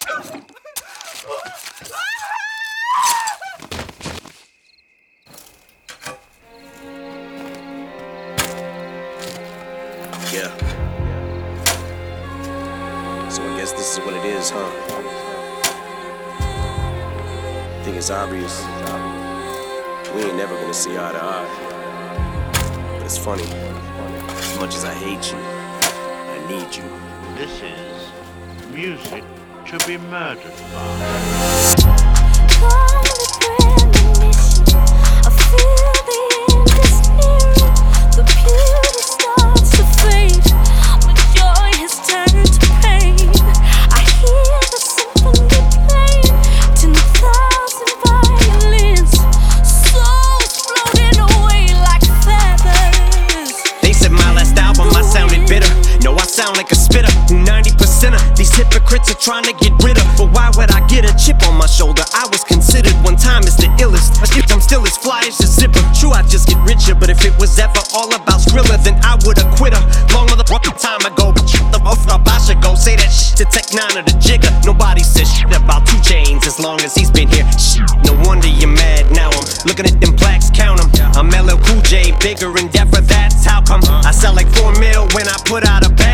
Yeah. So I guess this is what it is, huh? I think it's obvious. We ain't never gonna see eye to eye. But it's funny. As much as I hate you, I need you. This is music to be murdered by. Sound like a spitter, who 90% of these hypocrites are trying to get rid of. But why would I get a chip on my shoulder? I was considered one time as the illest. I'm still as fly as a zipper. True, I just get richer, but if it was ever all about Skrilla, then I would've quit her long motherfucking time ago. But shut the fuck up, I should go say that shit to Tech 9 or the Jigger. Nobody says shit about 2 Chainz as long as he's been here. Shit, no wonder you're mad now. I'm looking at them plaques, count them. I'm LL Cool J, bigger and deafer, that's how come. I sell like 4 mil when I put out a